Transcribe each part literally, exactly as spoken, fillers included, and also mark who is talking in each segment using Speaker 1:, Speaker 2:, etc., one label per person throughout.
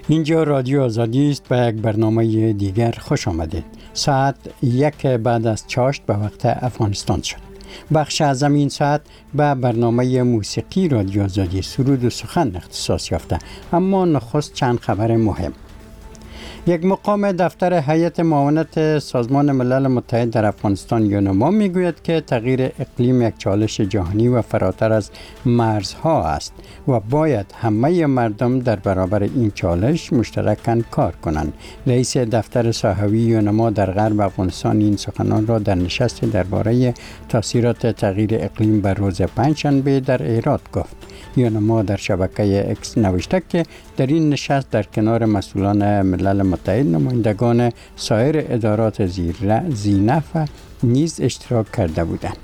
Speaker 1: اینجا رادیو آزادی است و یک برنامه دیگر خوش آمدید. ساعت یک بعد از چاشت به وقت افغانستان شد. بخش از این ساعت به برنامه موسیقی رادیو آزادی سرود و سخن اختصاص یافته، اما نخست چند خبر مهم. یک مقام دفتر هیئت معاونت سازمان ملل متحد در افغانستان یونما میگوید که تغییر اقلیم یک چالش جهانی و فراتر از مرزها است و باید همه مردم در برابر این چالش مشترکاً کار کنند. رئیس دفتر ساحوی یونما در غرب افغانستان این سخنان را در نشست درباره تاثیرات تغییر اقلیم بر روز پنجشنبه در هرات گفت. یونما در شبکه اکس نوشته که در این نشست در کنار مسئولان ملل متحد نمایندگان سایر ادارات ذی‌نفع نیز اشتراک کرده بودند.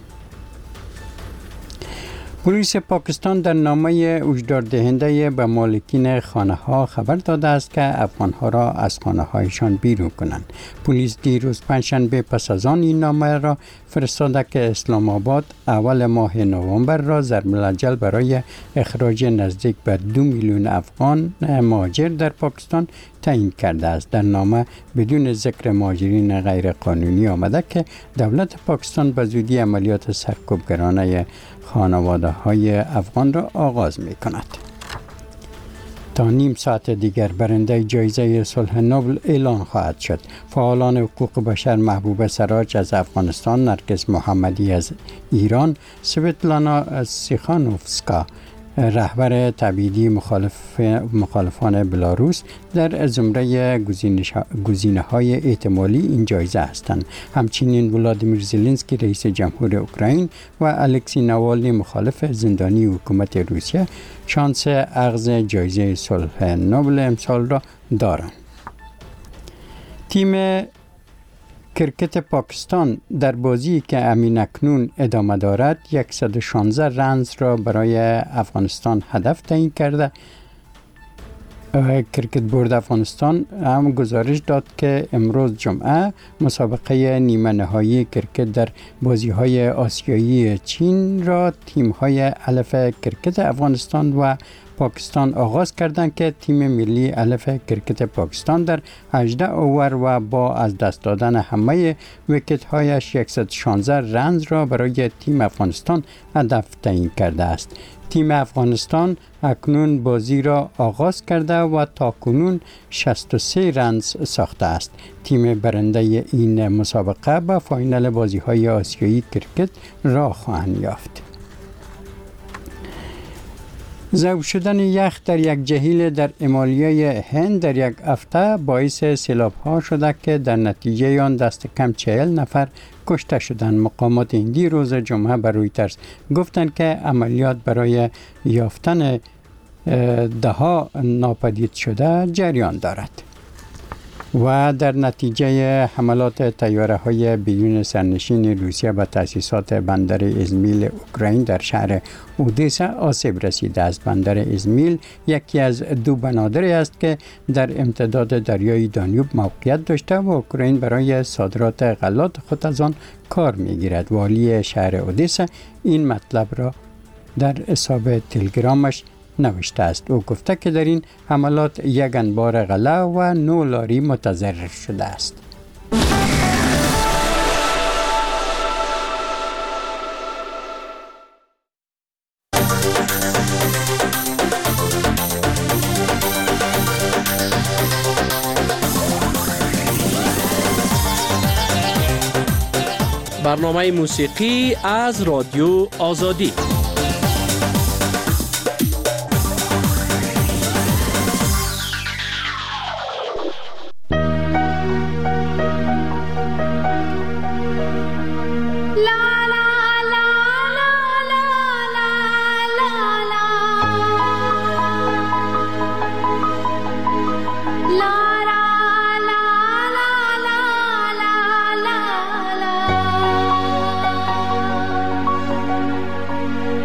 Speaker 1: پلیس پاکستان در نامه هشدار دهنده به مالکین خانه ها خبر داده است که افغان ها را از خانه هایشان بیرون کنند. پلیس دیروز پنجشنبه پس از آن این نامه را فرستاده که اسلام آباد اول ماه نوامبر را ضرب الاجل برای اخراج نزدیک به دو میلیون افغان مهاجر در پاکستان تعیین کرده است. در نامه بدون ذکر مهاجرین غیر قانونی آمده که دولت پاکستان به زودی عملیات سرکوبگرانه خانواده های افغان را آغاز می کند. تا نیم ساعت دیگر برنده جایزه صلح نوبل اعلان خواهد شد. فعالان حقوق بشر محبوب سراج از افغانستان، نرگس محمدی از ایران، سویتلانا سیخانوفسکا رهبر تبعیدی مخالف مخالفان بلاروس در زمره گزینه های احتمالی این جایزه هستند. همچنین ولادیمیر زلنسکی رئیس جمهور اوکراین و الکسی نوالنی مخالف زندانی حکومت روسیه شانس اخذ جایزه صلح نوبل امسال را دارند. تیم کرکت پاکستان در بازی که همین اکنون ادامه دارد صد و شانزده رنز را برای افغانستان هدف تعیین کرده. کرکت بورد افغانستان هم گزارش داد که امروز جمعه مسابقه نیمه نهایی کرکت در بازی‌های آسیایی چین را تیم‌های الف کرکت افغانستان و پاکستان آغاز کردند که تیم ملی الف کرکت پاکستان در هجده اوور و با از دست دادن همه ویکت‌هایش صد و شانزده رنز را برای تیم افغانستان هدف تعیین کرده است. تیم افغانستان اکنون بازی را آغاز کرده و تاکنون شصت و سه رنز ساخته است. تیم برنده این مسابقه به فاینال بازی‌های آسیایی کرکت راه خواهند یافت. ذوب شدن یخ در یک جهیل در شمالیه هند در یک هفته باعث سیلاب‌ها شده که در نتیجه آن دست کم چهل نفر کشته شدند. مقامات هندی روز جمعه به رویترز گفتند که عملیات برای یافتن ده‌ها ناپدید شده جریان دارد. و در نتیجه حملات طیاره های بدون سرنشین روسیه به تأسیسات بندر ازمیل اوکراین در شهر اودسا آسیب رسیده است. بندر ازمیل یکی از دو بنادر است که در امتداد دریای دانیوب موقعیت داشته و اوکراین برای صادرات غلات خود از آن کار میگیرد. والی شهر اودسا این مطلب را در حساب تلگرامش نوشته است. او گفته که در این حملات یک انبار غله و نه لاری متضرر شده است.
Speaker 2: برنامه موسیقی از رادیو آزادی.
Speaker 3: La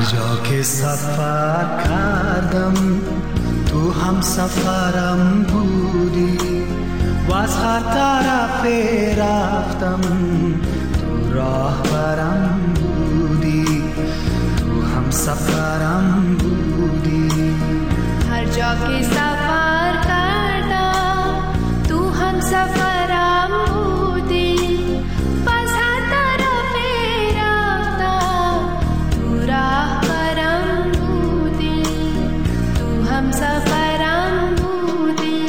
Speaker 3: جا که سفر کردم تو هم سفرم بودی و از هر طرف رفتم تو راه برم بودی، تو هم سفرم بودی.
Speaker 4: هر جا که سفر کردم تو هم سفرم بودی و از هر طرف رفتم تو راه برم بودی، تو هم سفرم بودی.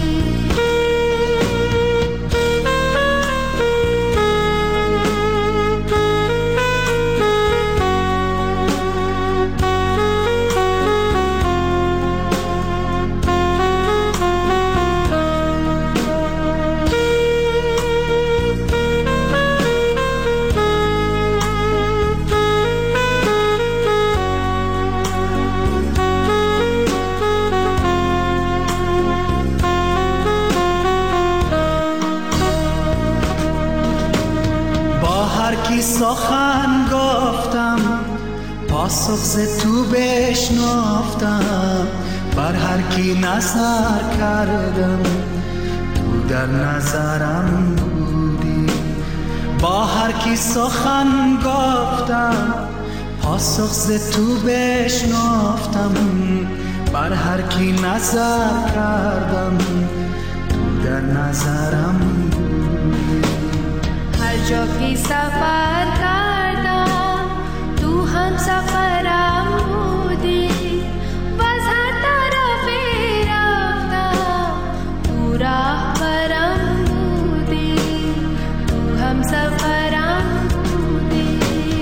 Speaker 3: سخن گفتم پاسخ ز تو بشنافتم، بر هر کی نظر کردم تو در نظرم بودی. با هر کی سخن گفتم پاسخ ز تو بشنافتم، بر هر کی نظر کردم تو در نظرم بودی.
Speaker 4: هر جا که سفر کردم تو هم سفرم بودی و از هر طرف رفتم تو راه برم بودی، تو هم سفرم بودی.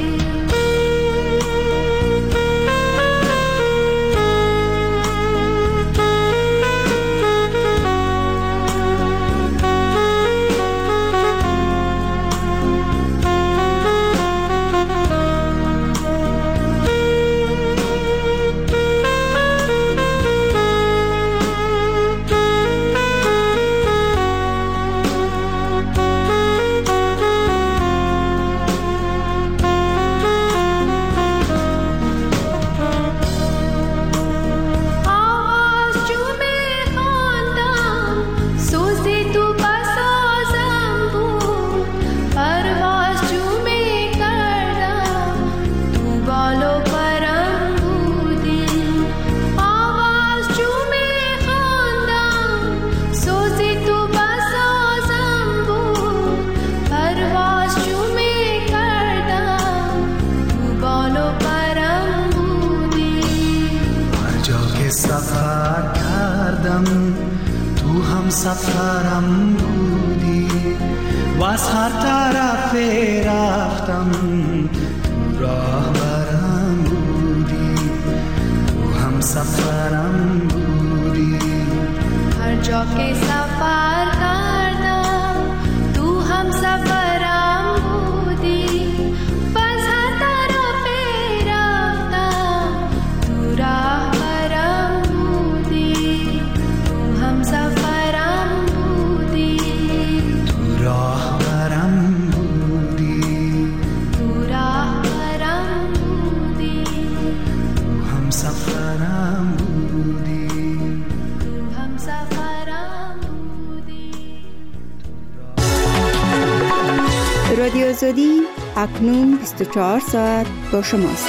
Speaker 3: سفر کردم تو هم سفرم بودی و از هر طرف رفتم تو راه برم بودی، تو هم سفرم بودی.
Speaker 4: هر جا که سفر کردم تو هم سفرم بودی و از هر طرف رفتم تو راه برم بودی، تو هم سفرم بودی.
Speaker 3: تو راه برم بودی،
Speaker 4: تو راه برم بودی،
Speaker 3: تو هم سفرم بودی.
Speaker 4: تو هم سفرم بودی.
Speaker 5: رادیو آزادی اکنون بیست و چهار ساعت با شماست.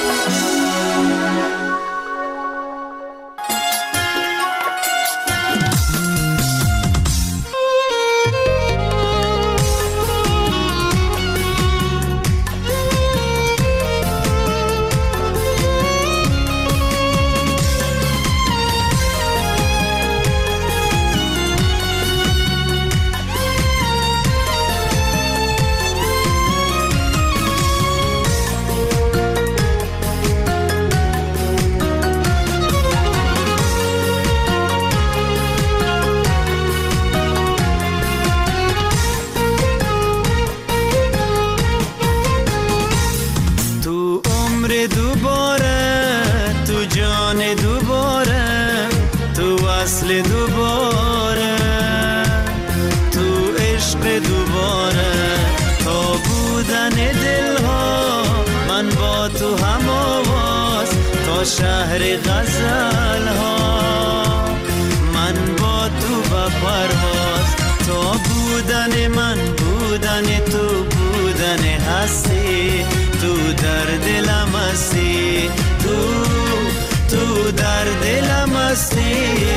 Speaker 3: تا شهر غزل ها. من با تو و پرواز، تا بودن من بودن تو، بودن هستی تو در دلم هستی، تو تو در دلم هستی.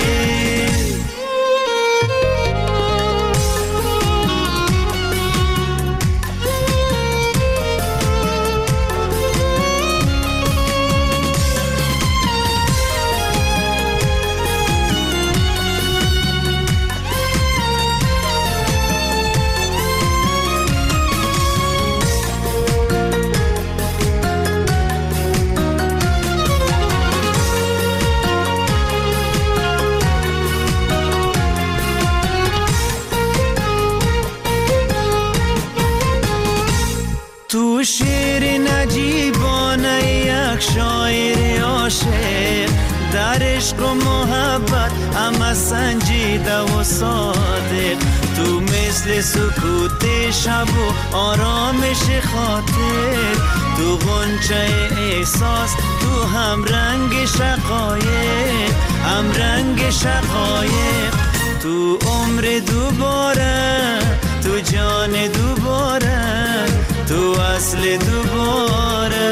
Speaker 3: تو شعر نجیبانه یک شاعر عاشق، در عشق و محبت همه سنجیده و صادق. تو مثل سکوت شب و آرامش خاطر، تو غنچه احساس، تو هم رنگ شقایق، هم رنگ شقایق. تو عمر دوباره، تو جان دوباره، تو اصل دوباره،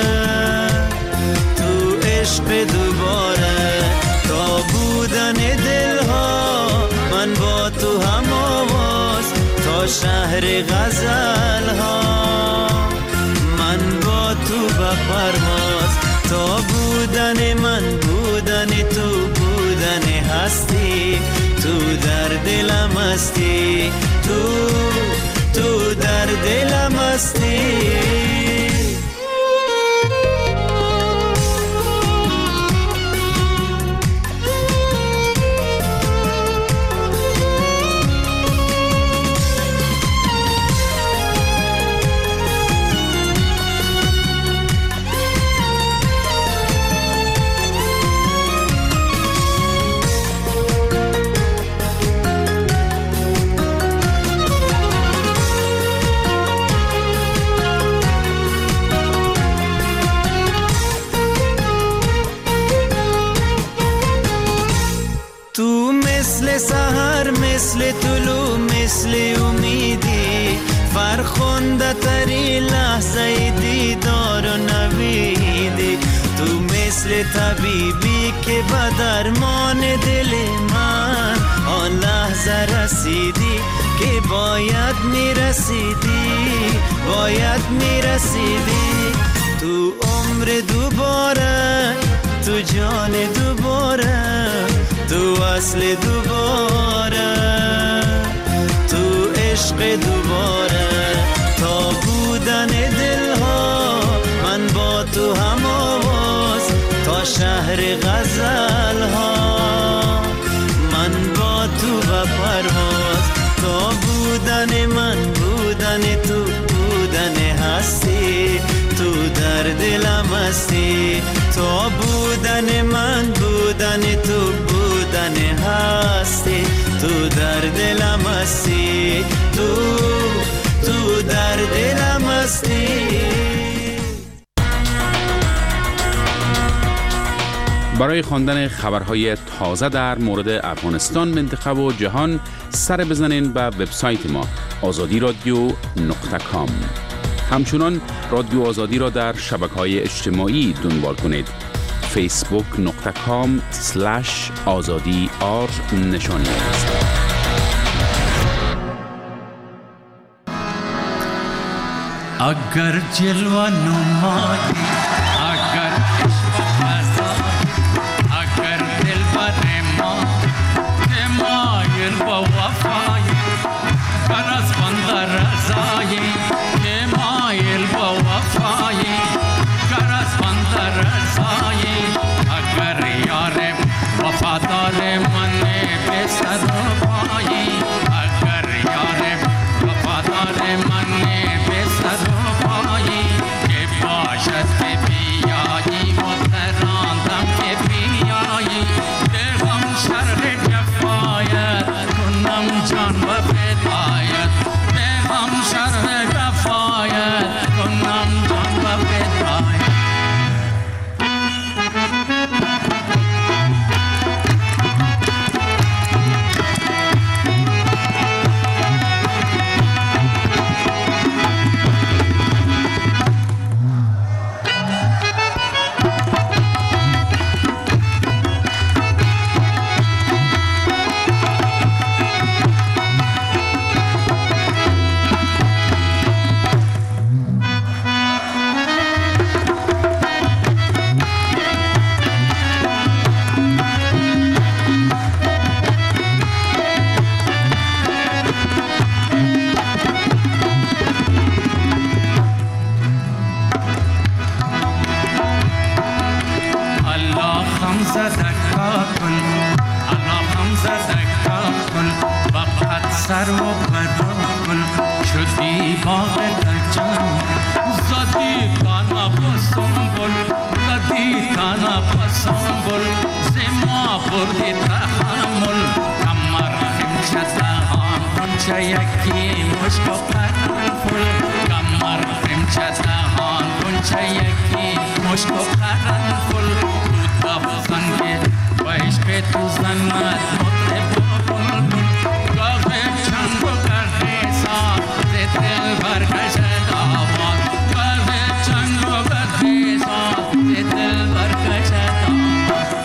Speaker 3: تو عشق دوباره. تا بودن دلها من با تو هم آواز، تا شهر غزل ها. من با تو به پرواز، تا بودن من بودن تو، بودن هستی تو در دلم هستی، تو تو در دلم هستی. سحر مثل طلوع مثل امیدی، فرخنده تری لحظه دیدار و نویدی. تو مثل طبیبی که به درمان دل من آن لحظه رسیدی که باید میرسیدی، باید میرسیدی. تو عمر دوباره، تو جان دوباره، تو اصل دوباره، تو عشق دوباره. تا بودن دلها من با تو هم آواز، تا شهر غزل ها. من با تو و پرواز، تا بودن من بودن تو، بودن هستی تو در دلم هستی. تا بودن من بودن تو، بودن هستی تو در دلم هستی، تو تو در دلم هستی.
Speaker 6: برای خواندن خبرهای تازه در مورد افغانستان، منطقه و جهان سر بزنین به وبسایت ما آزادی رادیو نقطه کام. همچنان رادیو آزادی را در شبکه‌های اجتماعی دنبال کنید. فیسبوک نقطه کام سلش آزادی آر نشانی است.
Speaker 3: اگر جلوه نمایی، اگر عشق فضا، اگر دل بر ما مایل با وفایی، بر از بند رضایی مایل با وفایی، گر از بند رضایی. اگر یار وفادار من به سر و پایی، اگر یار وفادار من به سر و پایی، که باشد که بیایی متراندم که بیایی، دلم شرق جفایت کنم جان و فدایت، دلم شرق جفایت شدی باغ درجان زدی تانا بسنبل زدی تانا بسنبل زما بردی تحمل کمر خمچه دهان کنچه یکی مشک و قرنفل کمر خمچه دهان کنچه یکی مشک و قرنفل تو دفزن که و عشق تو زند مطرب و بلبل گاه چنگ و گردیسان ز دل برکشد آواز گاه چنگ و گردیسان ز دل برکشد آواز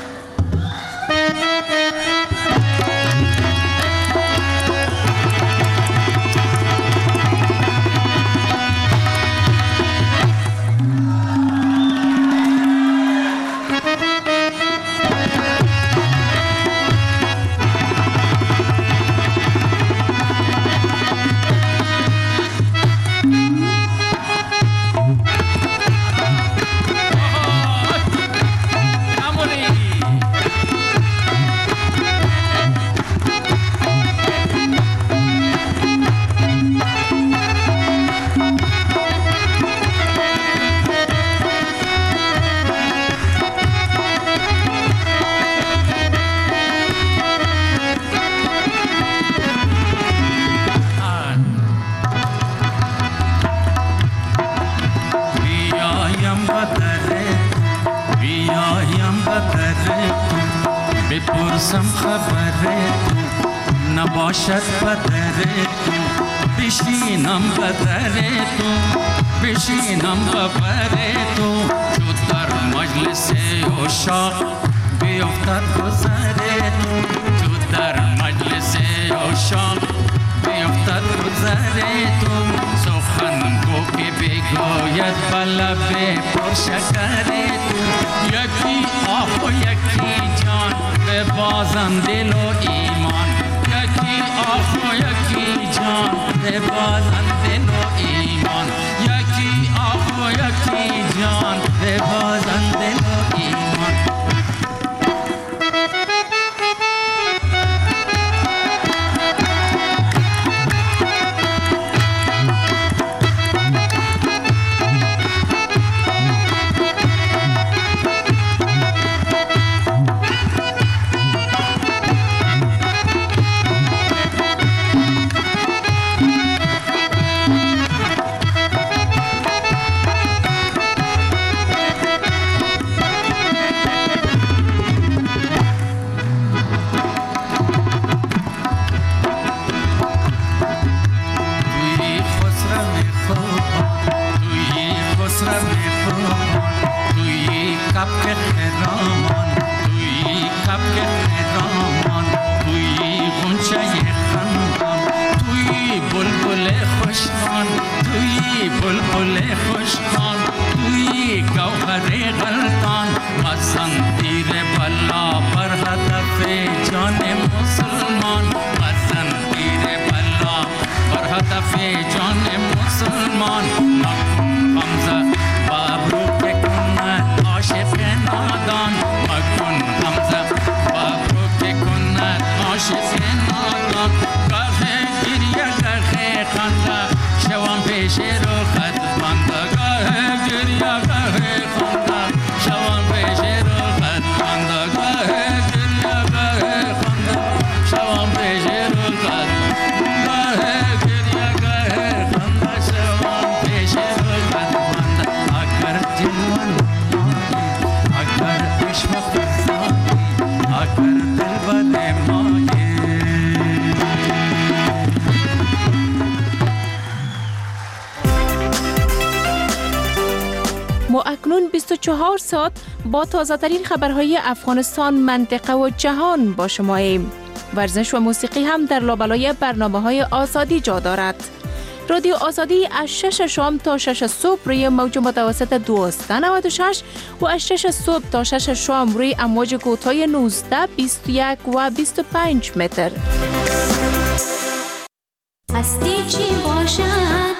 Speaker 3: بپرسم خبره تو نباشد بدره تو بشینم بدره تو بشینم ببره تو چو در مجلس عشاق بیفتد گذره تو چو در مجلس عشاق بیفتد گذره تو سخن گو که بگوید بلب پرشکره تو یکی آه و یکی جان به بازم دل و ایمان یکی آه و یکی جان به بازم دل و ایمان یکی آه و یکی جان به بازم دل و ایمان
Speaker 7: اکنون بیست و چهار ساعت با تازه ترین خبرهای افغانستان، منطقه و جهان با شماییم. ورزش و موسیقی هم در لابلای برنامه‌های آزادی جا دارد. رادیو آزادی از شش شام تا شش صبح روی موج متوسط دویست و نود و شش و از شش صبح تا شش شام روی امواج کوتاه نوزده، بیست و یک و بیست و پنج متر.
Speaker 8: هستی چی باشد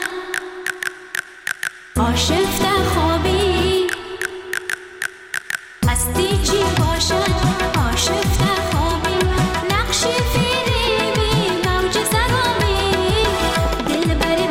Speaker 8: آشفته خوابی، هستی چی باشد آشفته خوابی، نقش فریبی موج سرامی، دل بری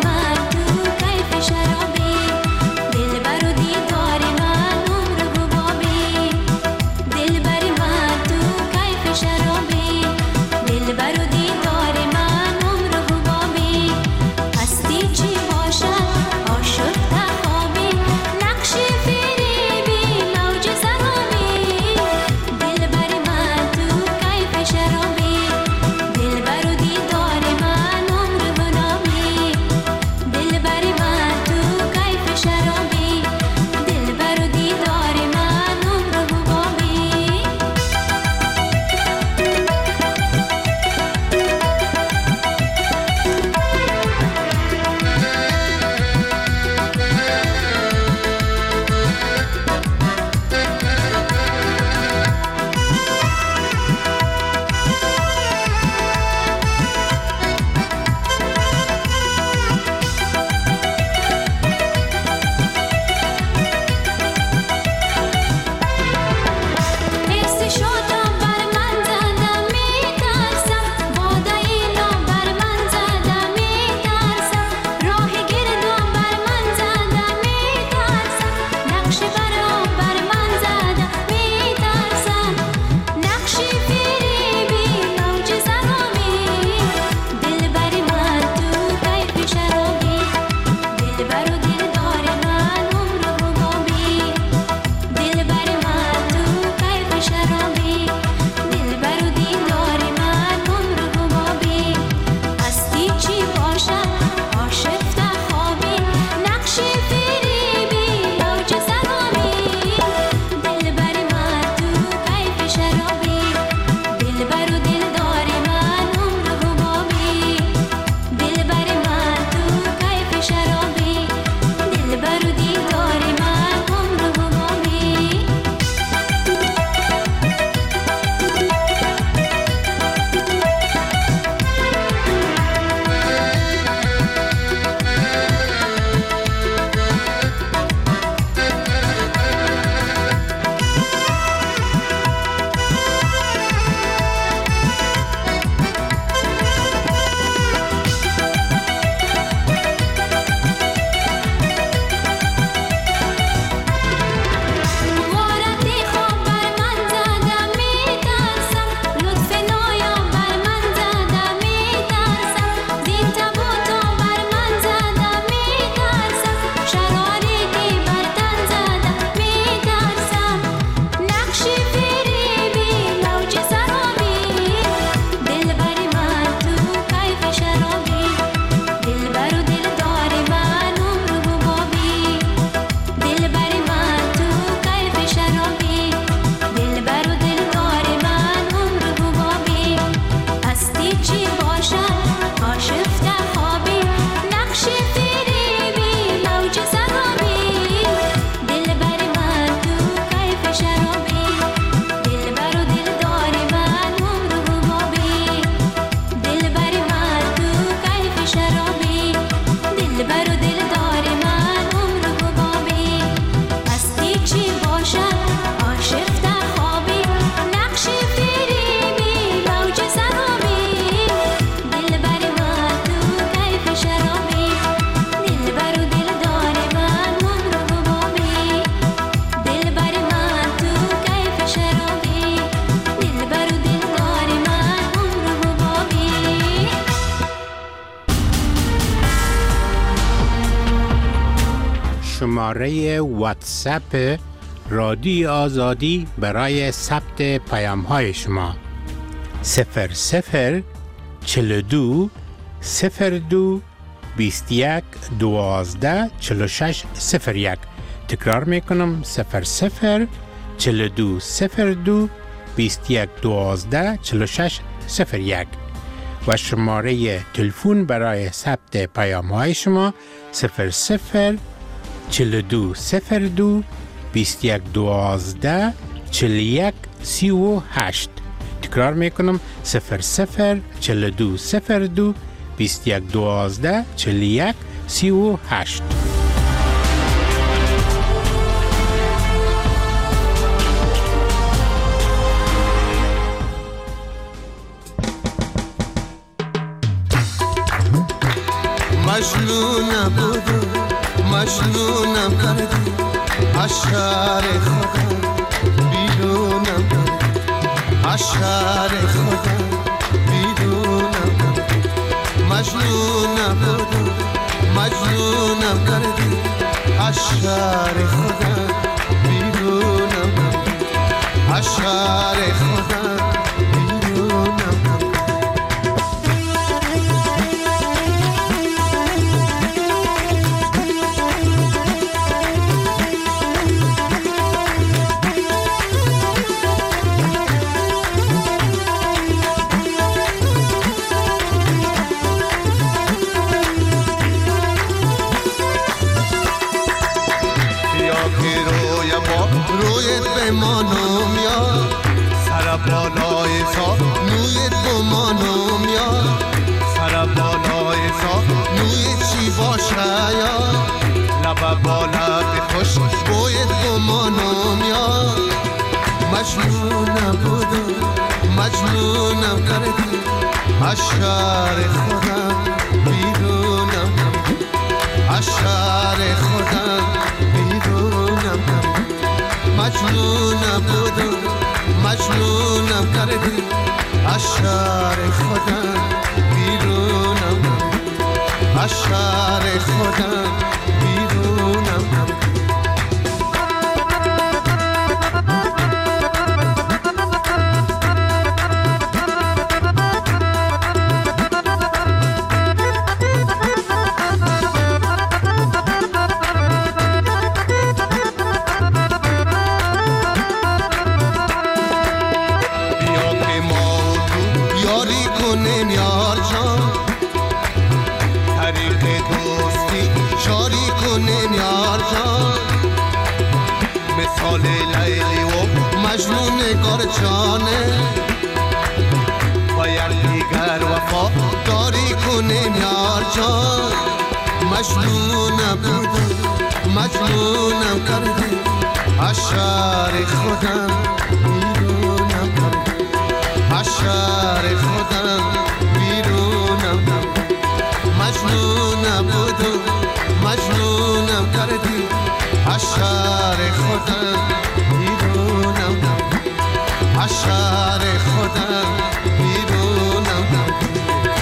Speaker 9: شماره واتساپ رادیو آزادی برای ثبت پیام های شما صفر صفر چهل و دو صفر دو بیست و یک دوازده چهل و شش صفر یک. تکرار میکنم صفر صفر چهل و دو صفر دو بیست و یک دوازده چهل و شش صفر یک و شماره تلفن برای ثبت پیام های شما صفر صفر چهل و دو صفر دو بیست و یک دوازده چهل و یک سی و هشت. تکرار میکنم صفر صفر چهل و دو صفر دو بیست و یک دوازده چهل و یک سی و هشت.
Speaker 10: مجنونم بودم مجنونم کردی از شهر خودم بیرونم کردی از شهر خودم بیرونم کردی مجنونم بودم مجنونم کردی از شهر خودم بیرونم کردی از شهر خودم بیرونم کردی. مانم یا سر بالای سا نویت بمانم یا سر بالای سا نویت چی باشه یا لب بالا بخوش بویت بمانم یا مجنونم بودم مجنونم کردی از شهر خودم بیرونم کردی از شهر خودم بیرونم کردی مجنونم بودم مجنونم کردی از شهر خودم بیرونم از شهر خودم بیرونم کردی. جانه باید دیگر وفا داری کنیم یار جان مجنونم بودم مجنونم کردی از شهر خودم بیرونم کردی از شهر خودم بیرونم کردی مجنونم بودم مجنونم کردی از شهر خودم بیرونم کردی از شهر خودم بیرونم کردی.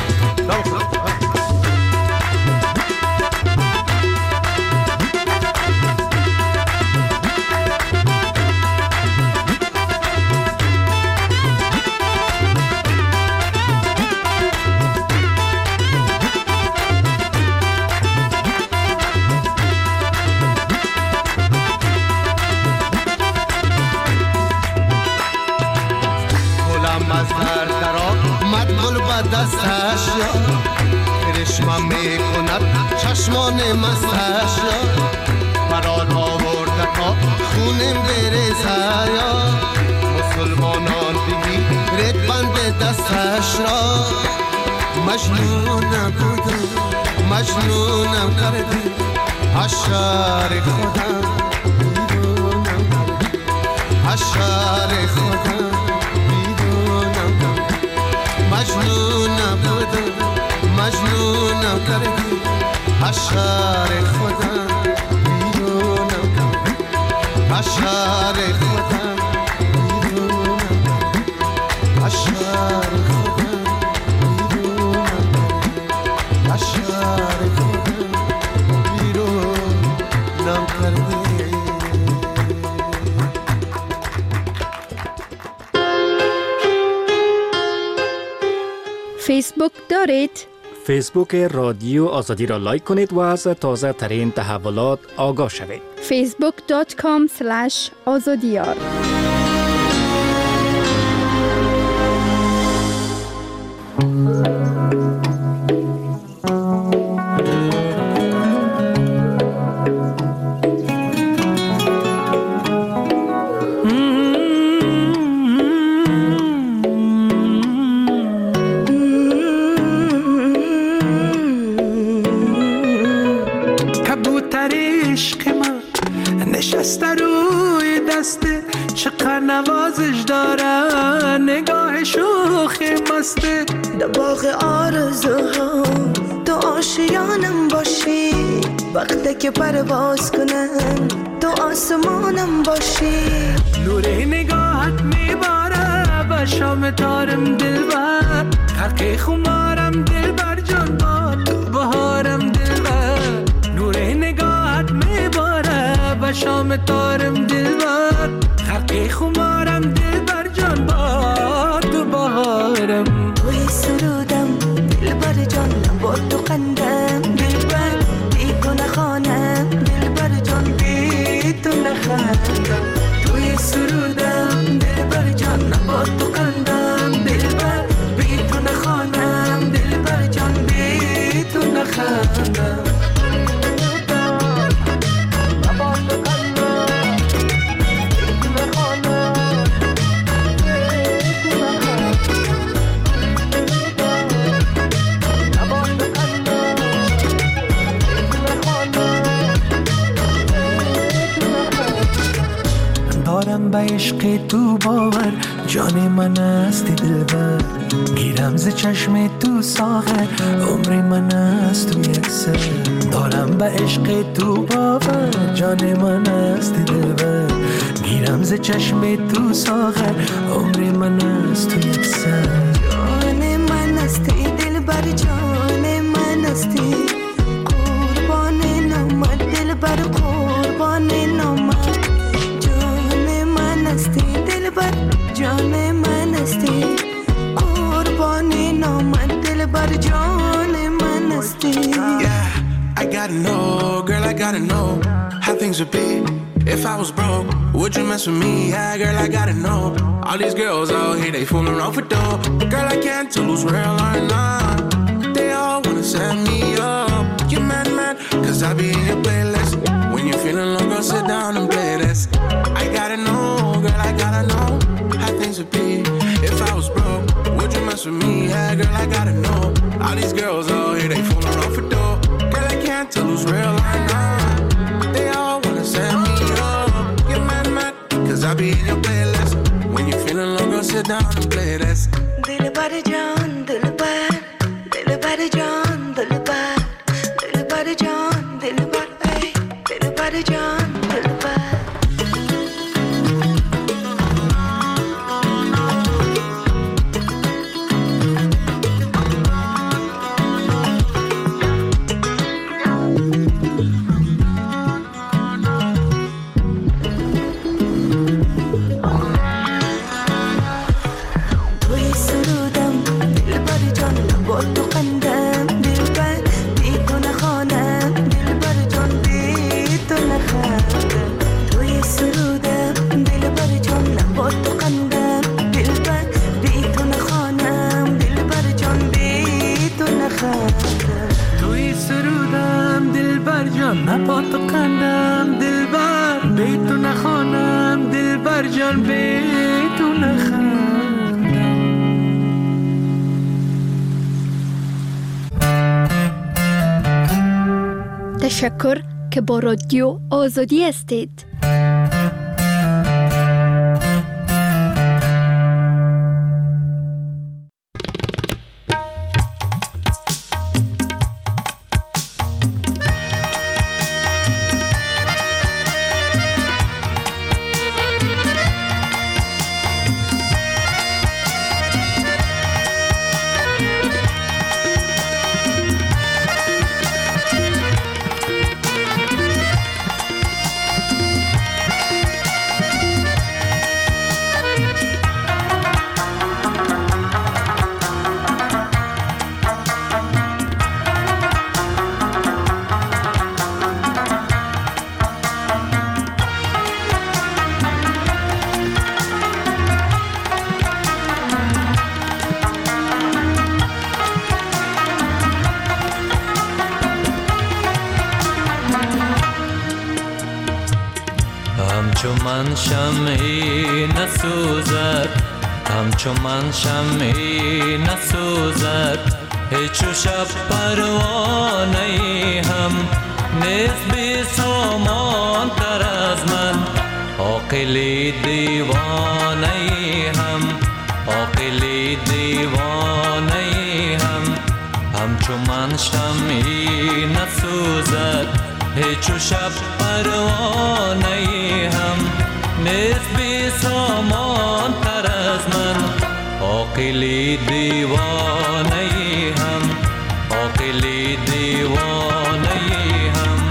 Speaker 10: دستش یا کرشمم میکند چشمان مستش یا برات آورده تا خونم بریزه یا مسلمانان بگی رد بند دستش را مجنونم بودم مجنونم کردی از شهر خودم بیرونم کردی از شهر خودم بیرونم کردی مجنونم بودم مجنونم کردی از شهر خودم بیرونم کردی از شهر خودم بیرونم کردی از شهر خودم بیرونم کردی از شهر خودم بیرونم کردی.
Speaker 5: فیسبوک دارید؟
Speaker 2: فیسبوک رادیو آزادی را لایک کنید و از تازه ترین تحولات آگاه شوید.
Speaker 5: فیسبوک دات کام سلش آزادیار.
Speaker 11: نشسته روی دسته چقدر نوازش داره نگاه شوخی مسته در باغ آرزوها تو آشیانم باشی وقتی که پرواز کنم تو آسمانم باشی نور نگاهت میباره به شام تارم دلبر حقی خمارم دلبر جان با تو بهارم دلبر نور نگاهت میباره به شام تارم دلبر حقی خمارم دلبر جان با تو بهارم
Speaker 12: توی سرودم دلبر جان با تو قندم دلبر بی تو نخوانم دلبر جان بی تو نخندم
Speaker 11: توی سرودم دلبر جان با تو قندم دلبر بی تو نخوانم دلبر جان بی تو نخندم دارم به عشق تو باور جان من هستی دلبر گیرم ز چشم تو ساغر عمر من هست تو یک سر دارم به عشق تو باور جان من هستی دلبر گیرم ز چشم تو ساغر عمر من هست تو یک سر
Speaker 12: جان من هستی دلبر جان من هستی قربان نامت دلبر قربان نامت دلبر جان من هستی قربان نامت دلبر جان من هستی.
Speaker 13: Yeah, I gotta know, girl, I gotta know how things would be if I was broke. Would you mess with me? Yeah, girl, I gotta know. All these girls out here, they fooling off with dough. Girl, I can't tell who's real or not. They all wanna set me up. You mad, mad, cause I be in your playlist. When you're feeling low, go sit down and play this. I gotta know, girl, I gotta know how things would be if I was broke. Would you mess with me? Yeah, girl, I gotta know. All these girls out here, they fooling off for dough. Girl, I can't tell who's real or not. They all wanna set me up. You're mad, mad, cause I be in your playlist. When you're feeling low, go sit down and play this.
Speaker 12: Dilbar jaan, dilbar, dilbar jaan, dilbar, dilbar jaan, dilbar, ay, dilbar jaan, dilbar.
Speaker 11: توی سرودم دلبر جان نبا تو قندم دلبر بی تو نخوانم دلبر جان بی تو نخندم.
Speaker 5: تشکر که با رادیو آزادی هستید.
Speaker 14: همچو من شمعی نسوزد، همچو من شمعی نسوزد، هیچو شب پروانه هم نیست بی سامان تر از من. عاقلی دیوانه هم، عاقلی دیوانه هم، همچو من شمعی نسوزد، هیچو شب پروانه هم نیست بی سامان تر از من. عاقلی دیوانه هم، عاقلی دیوانه هم.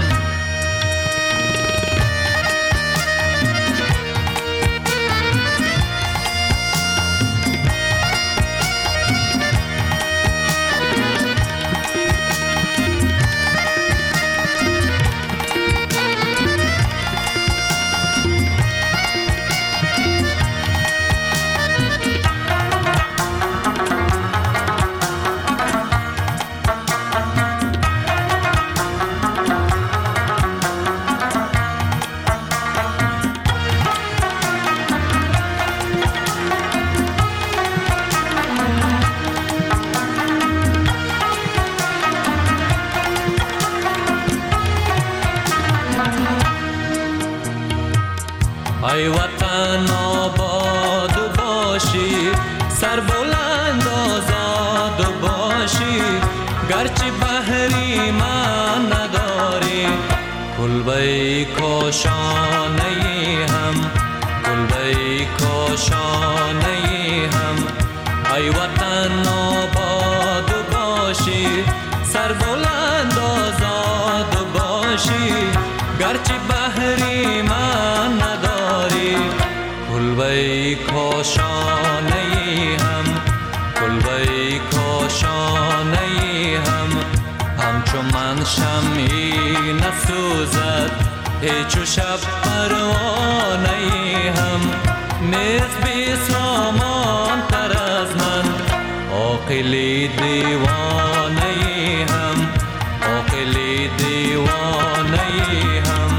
Speaker 14: ای وطن آباد باشی، سر بلند آزاد باشی، گرچه بحری من نداری، کلبه کاشانه هم، کلبه کاشانه هم. ای وطن آباد باشی، سر بلند آزاد باشی، گرچه بحری من نداری، کلبه کاشانه هم، کلبه کاشانه هم، همچو من شمعی نسوزد، هیچو شب پروانه هم نیست بی سامان تر از من. عاقلی دیوانه هم، عاقلی دیوانه هم.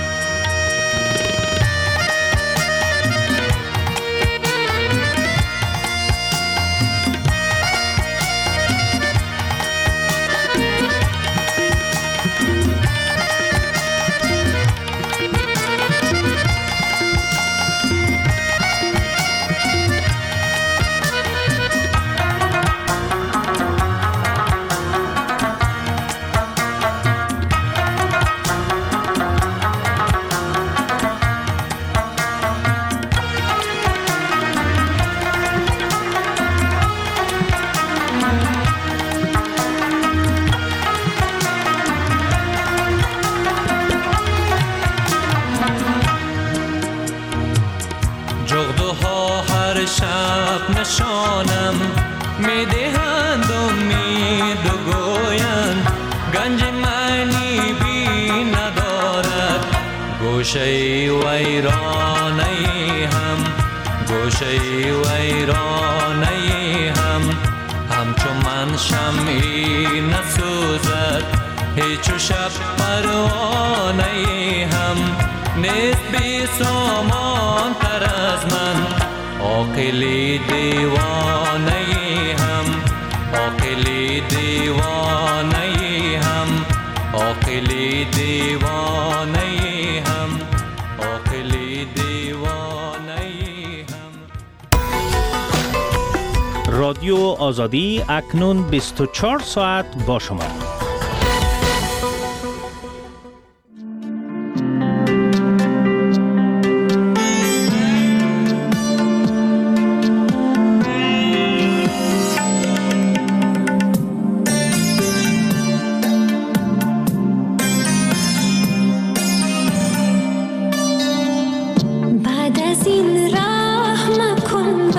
Speaker 14: جغدوها هر شب نشانم میدهند امید و گویند، گنج معنی بی ندارد، گوشه ویرانه هم، گوشه ویرانه هم، همچو من شمعی نسوزد، هیچو شب پروانه هم نیست بی سامان تر از من. عاقلی دیوانه هم، عاقلی دیوانه هم، عاقلی دیوانه هم، عاقلی دیوانه هم.
Speaker 2: رادیو آزادی اکنون بیست و چهار ساعت با شما.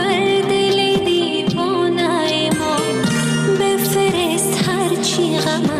Speaker 8: غم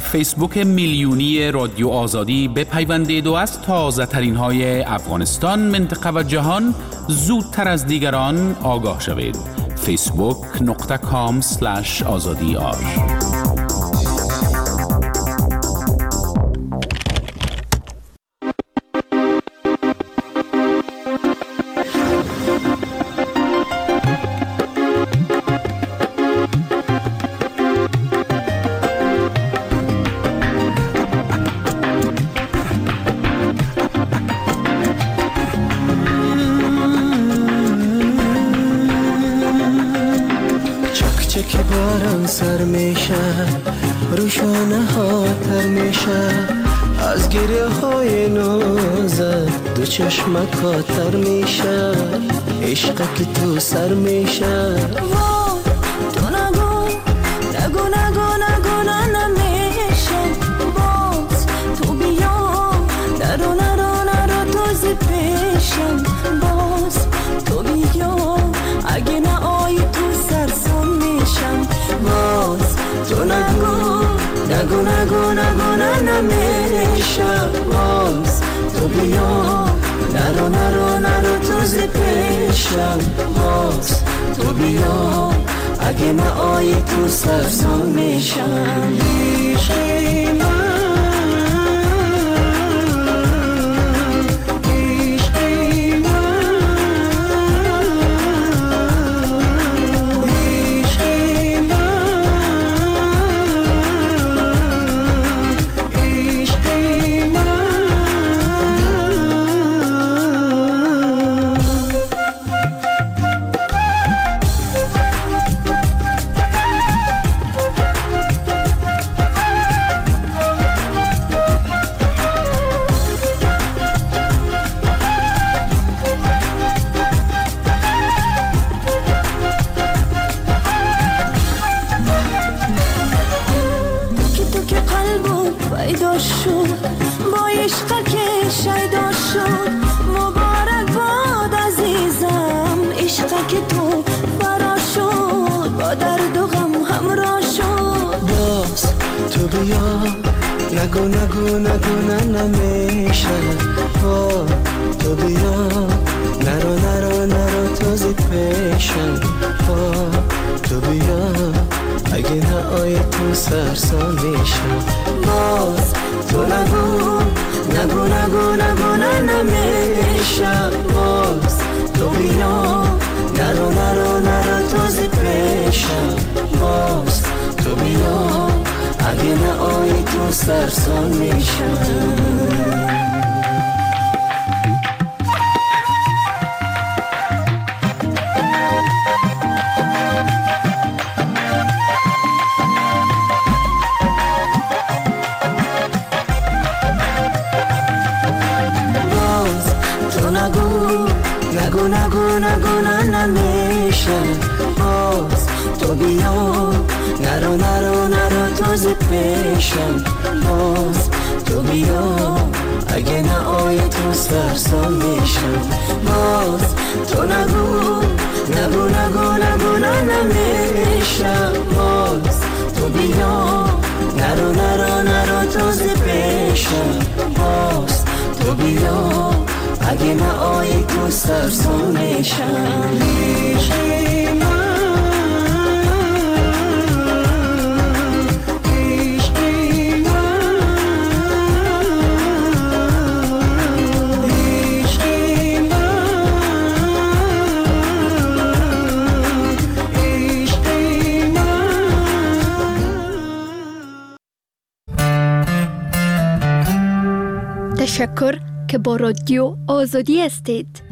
Speaker 6: فیسبوک میلیونی رادیو آزادی بپیوندید و از تازه ترین های افغانستان، منطقه و جهان زودتر از دیگران آگاه شوید. فیسبوک نقطه کام سلش آزادی آر.
Speaker 11: که باران سر میشه، روشانه ها تر میشه، از گریه های نازت دو چشمک کاتر میشه، عشق که تو سر میشه.
Speaker 12: تو نگو نگو نگو نگو نه نمیشه، باز تو بیا نرو نرو نرو تازه پیشم، باز تو بیا اگه نه آی تو سرسان میشم، باز تو نگو نگو نگو نگو نه نمیشه، باز تو بیا نرو نرو نرو تازه پیشم، باز تو بیا اگه نه آی تو سرسان میشم. عشقی من نگو نگو نگو نه نمیشه، با تو بیا نرو نرو نرو تازه پیشم، با تو بیا اگه نه آی تو سرسان میشم، باز تو نگو نگو نگو نگو نه نمیشه، باز تو بیا نرو نرو نرو تازه پیشم، باز تو بیا اگه نه آی تو سرسان میشم. باز تو نگو نگو نگو نگو نه نمیشه، باز تو بیا نرو نرو نرو تازه پیشم، باز تو بیا اگه نه آی تو سرسان میشم، باز تو نگو نگو نگو نگو نه نمیشه، باز تو بیا نرو نرو نرو تازه پیشم، باز تو بیا اگه نه آی تو سرسان میشم. عشقی من
Speaker 15: تشکر که با رادیو آزادی هستید.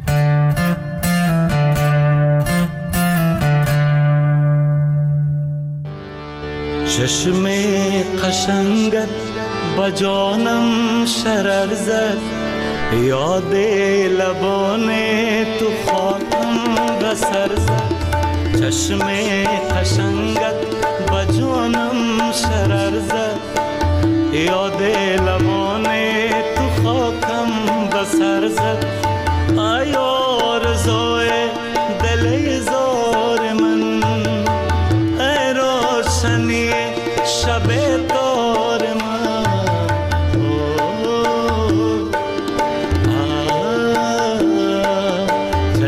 Speaker 14: چشم قشنگت با جانم شرر زد، یاد لبان تو خاکم بسر زد. چشم قشنگت با جانم شرر زد، یاد لبان تو خاکم بسر زد. ای آرزوی دل زار من، ای روشنی شب تار من،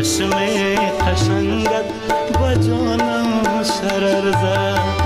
Speaker 14: چشم قشنگت با جانم شرر زد.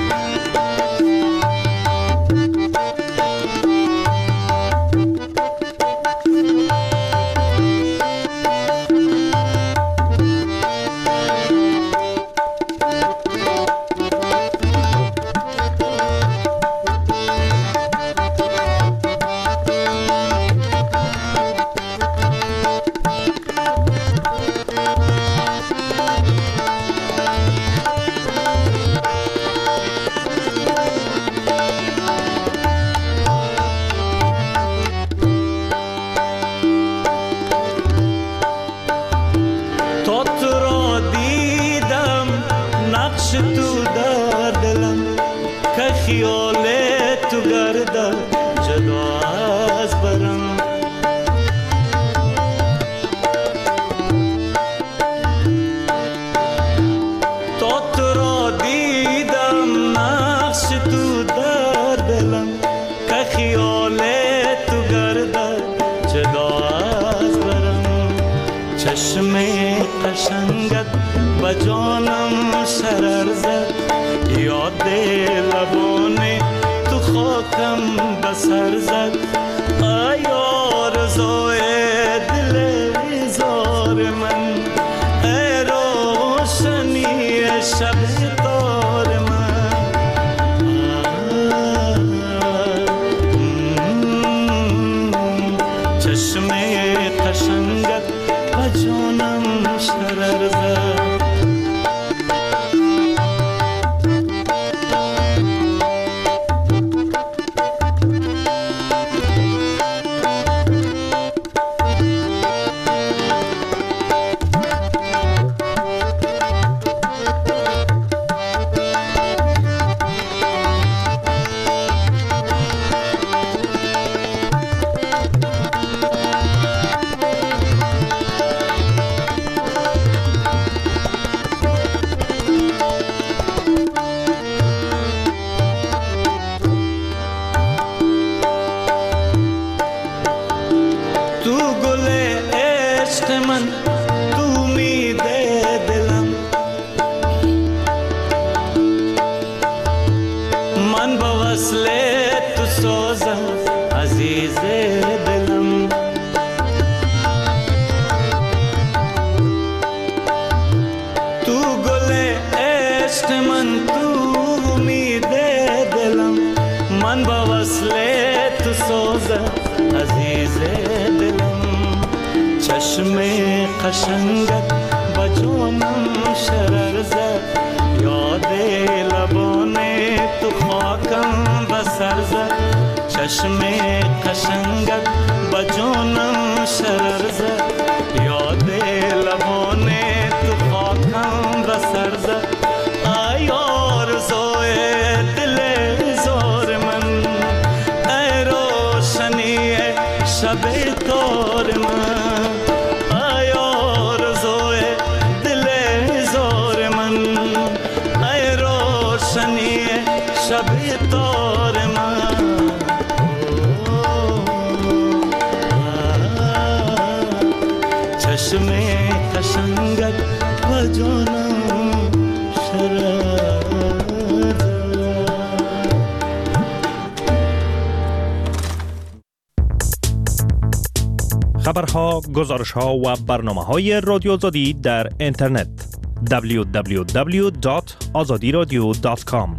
Speaker 16: خبرها، گزارشها و برنامه‌های رادیو آزادی در اینترنت دبلیو دبلیو دبلیو دات آزادی رادیو دات کام.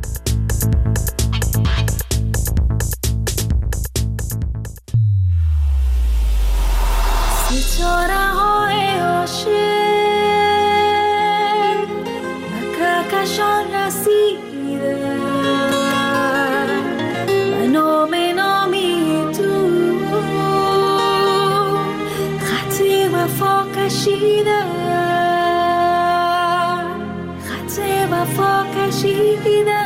Speaker 8: ستاره‌های عاشق به کهکشان رسیده، به نام نامی تو خط وفا کشیده، خط وفا کشیده.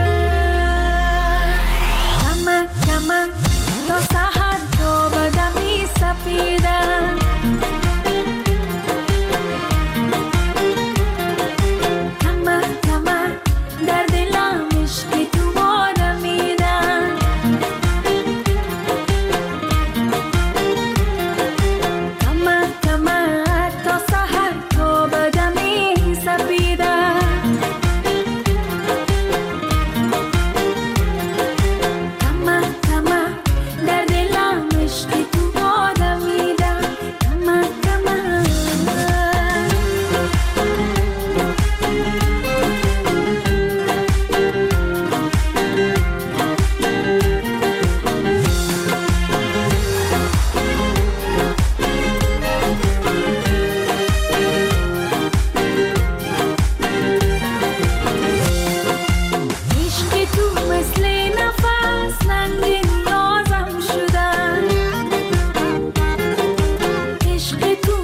Speaker 8: کمک کمک تا سحر تا به دمی سپیدن، کمک کمک در دلم عشق تو بارمیدن. کمک کمک تا سحر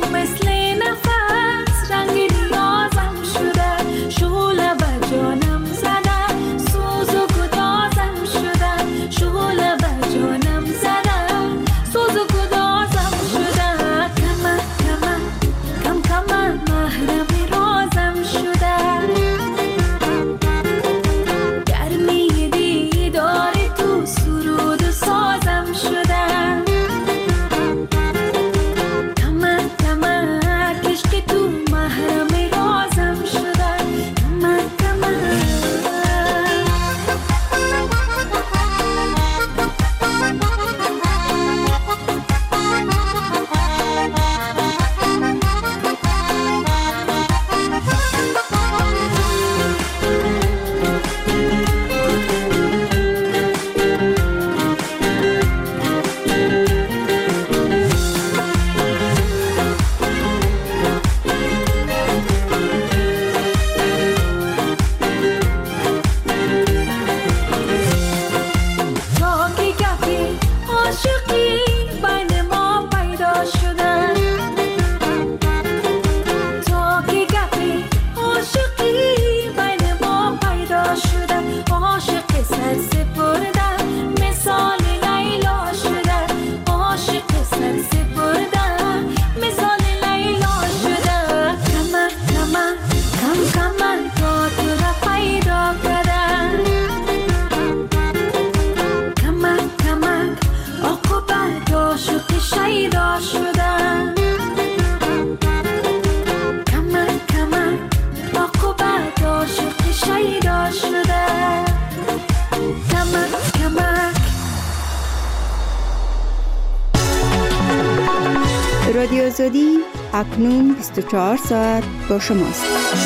Speaker 5: رادیو آزادی اکنون بیست و چهار ساعت با شماست.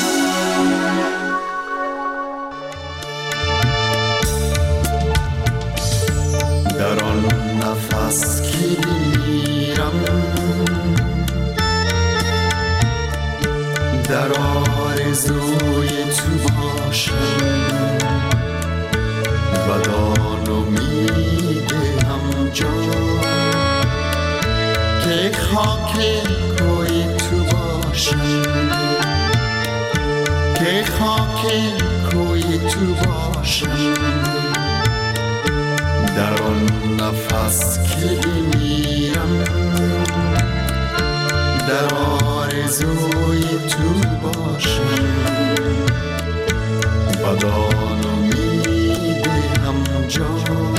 Speaker 17: در آن نفس که میرم در آرزوی تو باشم بدان امیدم جان که خاک کوی تو باشم که خاک کوی تو باشم در آن نفس که میرم در آرزوی تو باشم بدان امیدم جان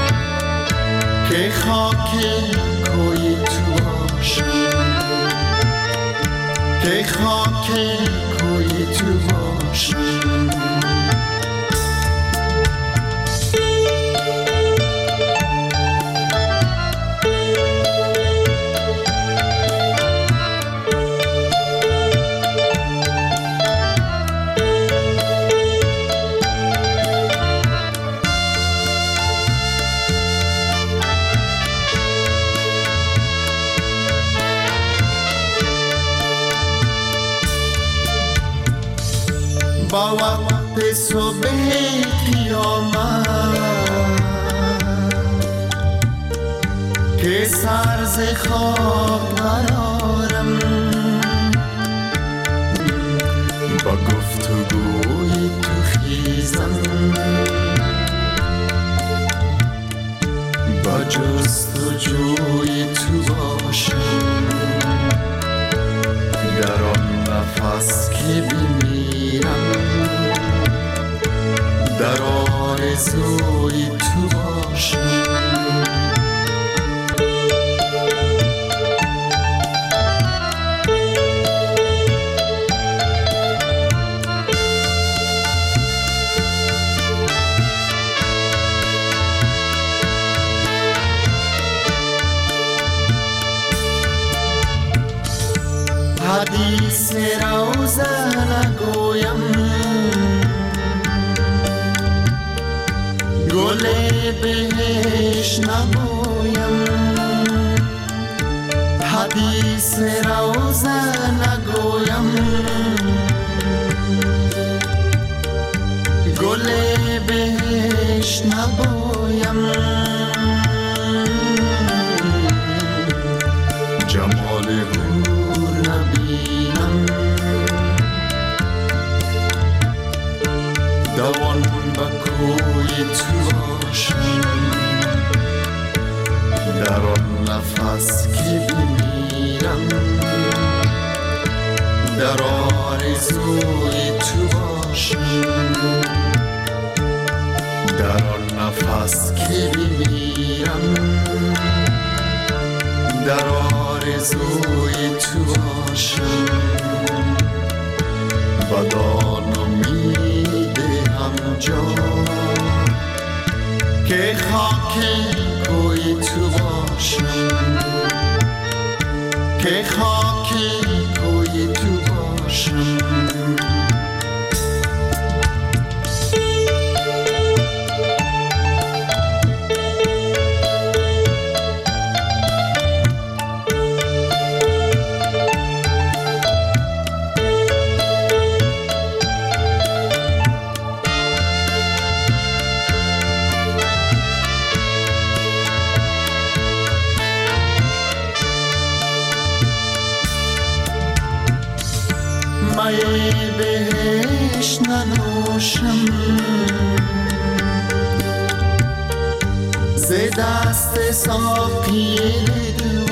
Speaker 17: که خاک کوی تو باشم که خاک کوی تو باشم با وقت صبح قیامت که سر ز خواب برارم با گفتگوی تو خیزم با جستجوی تو باشم در آن نفس که بمیرم در آرزوی تو باشم حدیث روزه نگویم گل بهش نبویم حدیث روزه نگویم گل بهش نبویم جمال حور تو باشم، در آن نفس که بمیرم در آرزوی تو باشم، در آن نفس که بمیرم در آرزوی تو باشم، بدان امید همجا که خاک کوی تو باشم، که خاک کوی تو باشم. مای بهش ننوشم ز دست ساقی دل